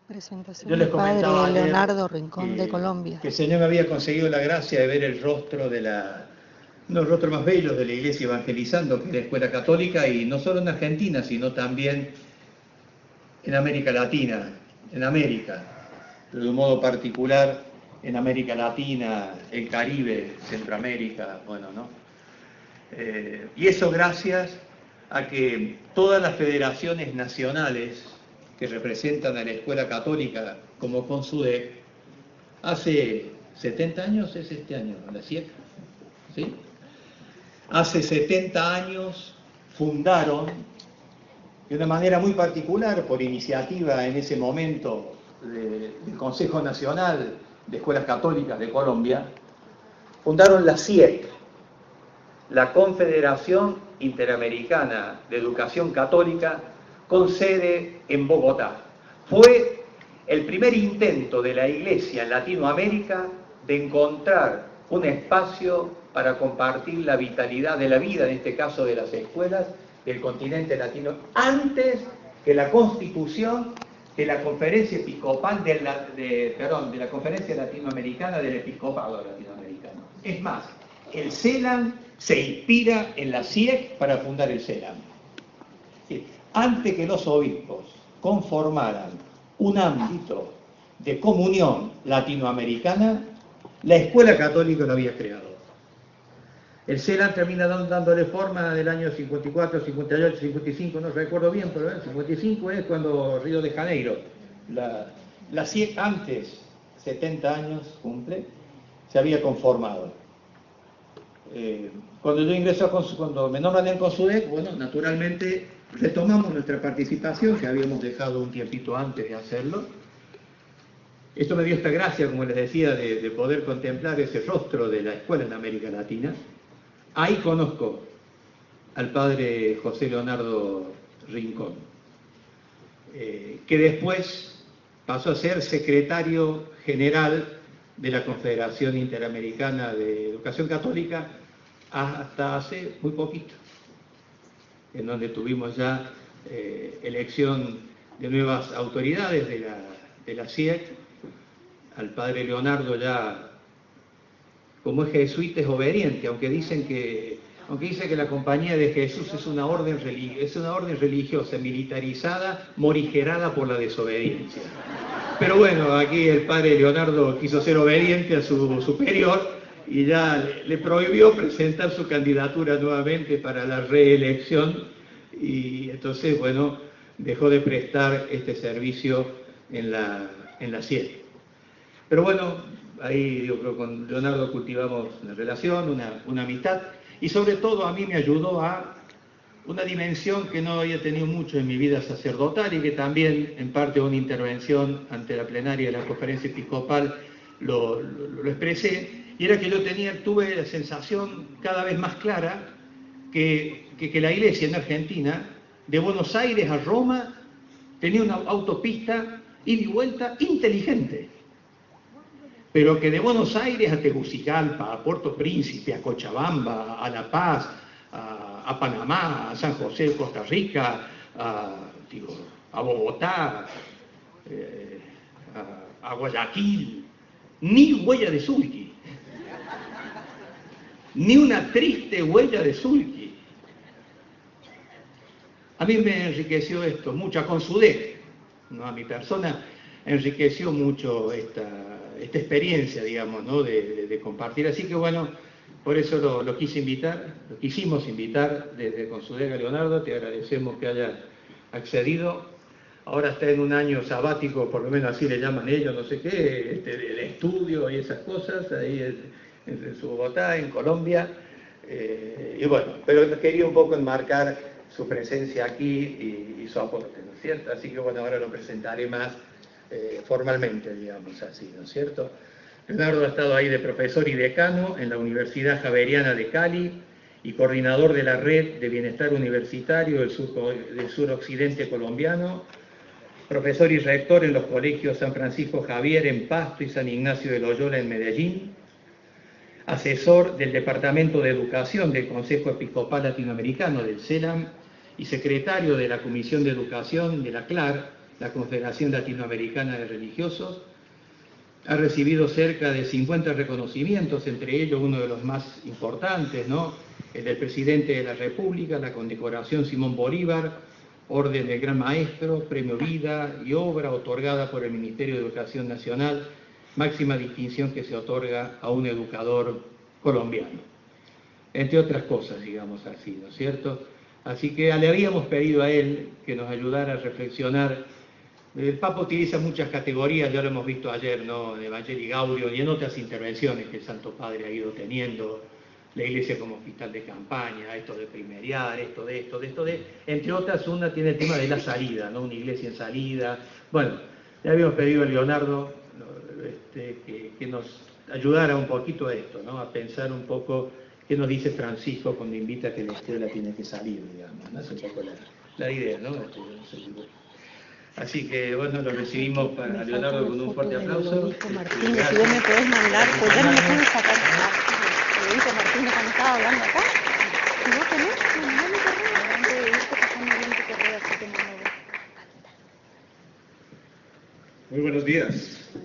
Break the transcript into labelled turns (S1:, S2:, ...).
S1: Presentación
S2: Yo les
S1: del padre
S2: comentaba ayer
S1: Leonardo Rincón de Colombia.
S2: que el Señor me había conseguido la gracia de ver el rostro de uno de los rostros más bellos de la Iglesia evangelizando, que es la Escuela Católica, y no solo en Argentina, sino también en América Latina, en América, pero de un modo particular en América Latina, el Caribe, Centroamérica, bueno, ¿no? Y eso gracias a que todas las federaciones nacionales que representan a la Escuela Católica como CONSUDEC, hace 70 años, es este año, la CIEC, ¿sí? Hace 70 años fundaron, de una manera muy particular, por iniciativa en ese momento del Consejo Nacional de Escuelas Católicas de Colombia, fundaron la CIEC, la Confederación Interamericana de Educación Católica, con sede en Bogotá. Fue el primer intento de la Iglesia en Latinoamérica de encontrar un espacio para compartir la vitalidad de la vida, en este caso de las escuelas del continente latino, antes que la constitución de la Conferencia Episcopal de la Conferencia Latinoamericana del Episcopado Latinoamericano. Es más, el CELAM se inspira en la CIEC para fundar el CELAM. Sí, antes que los obispos conformaran un ámbito de comunión latinoamericana, la Escuela Católica lo había creado. El CELAM termina dándole forma del año 54, 58, 55, no recuerdo bien, pero el 55 es cuando Río de Janeiro. La CIEC antes, 70 años cumple, se había conformado. Cuando yo ingreso, cuando me nombran en CONSUDEC, bueno, naturalmente retomamos nuestra participación, que habíamos dejado un tiempito antes de hacerlo. Esto me dio esta gracia, como les decía, de poder contemplar ese rostro de la escuela en América Latina. Ahí conozco al padre José Leonardo Rincón, que después pasó a ser secretario general de la Confederación Interamericana de Educación Católica hasta hace muy poquito, en donde tuvimos ya elección de nuevas autoridades de la CIEC, al padre Leonardo ya, como es jesuita, es obediente, aunque dice que la Compañía de Jesús es una orden religiosa militarizada, morigerada por la desobediencia. Pero bueno, aquí el padre Leonardo quiso ser obediente a su superior y ya le prohibió presentar su candidatura nuevamente para la reelección, y entonces, bueno, dejó de prestar este servicio en la CIEC. Pero bueno, ahí yo creo que con Leonardo cultivamos una relación, una amistad, y sobre todo a mí me ayudó a una dimensión que no había tenido mucho en mi vida sacerdotal y que también en parte de una intervención ante la plenaria de la Conferencia Episcopal lo expresé, y era que tuve la sensación cada vez más clara que la Iglesia en Argentina, de Buenos Aires a Roma, tenía una autopista ida y vuelta inteligente, pero que de Buenos Aires a Tegucigalpa, a Puerto Príncipe, a Cochabamba, a La Paz, a Panamá, a San José de Costa Rica, a Bogotá, a Guayaquil, ni huella de sulky, ni una triste huella de sulky. A mí me enriqueció esto, mucha CONSUDEC, ¿no? A mi persona enriqueció mucho esta experiencia, digamos, ¿no? de compartir. Así que bueno, por eso lo quisimos invitar desde CONSUDEC a Leonardo. Te agradecemos que haya accedido. Ahora está en un año sabático, por lo menos así le llaman ellos, no sé qué, de estudio y esas cosas, ahí en su Bogotá, en Colombia. Y bueno, pero quería un poco enmarcar su presencia aquí y su aporte, ¿no es cierto? Así que bueno, ahora lo presentaré más formalmente, digamos así, ¿no es cierto? Leonardo ha estado ahí de profesor y decano en la Universidad Javeriana de Cali y coordinador de la Red de Bienestar Universitario del suroccidente colombiano, profesor y rector en los colegios San Francisco Javier en Pasto y San Ignacio de Loyola en Medellín, asesor del Departamento de Educación del Consejo Episcopal Latinoamericano del CELAM y secretario de la Comisión de Educación de la CLAR, la Confederación Latinoamericana de Religiosos. Ha recibido cerca de 50 reconocimientos, entre ellos uno de los más importantes, ¿no?, el del Presidente de la República, la condecoración Simón Bolívar, Orden del Gran Maestro, Premio Vida y Obra, otorgada por el Ministerio de Educación Nacional, máxima distinción que se otorga a un educador colombiano, entre otras cosas, digamos así, ¿no es cierto? Así que le habíamos pedido a él que nos ayudara a reflexionar. El Papa utiliza muchas categorías, ya lo hemos visto ayer, ¿no?, de Evangelii Gaudium y en otras intervenciones que el Santo Padre ha ido teniendo, la Iglesia como hospital de campaña, esto de primeriar, esto de, entre otras, una tiene el tema de la salida, ¿no?, una iglesia en salida. Bueno, le habíamos pedido a Leonardo que nos ayudara un poquito a esto, ¿no?, a pensar un poco qué nos dice Francisco cuando invita a que la escuela tiene que salir, digamos, ¿no? Es un poco la idea, ¿no? Así que, bueno, lo recibimos para Leonardo con un fuerte aplauso.
S1: Martínez, si vos me podés mandar, pues ya no me puedo sacar. Federico Martínez, cuando estaba hablando acá, si vos tenés, mandame mi correo. Antes de irte pasando bien tu correo, así que no me voy.
S3: Muy buenos días.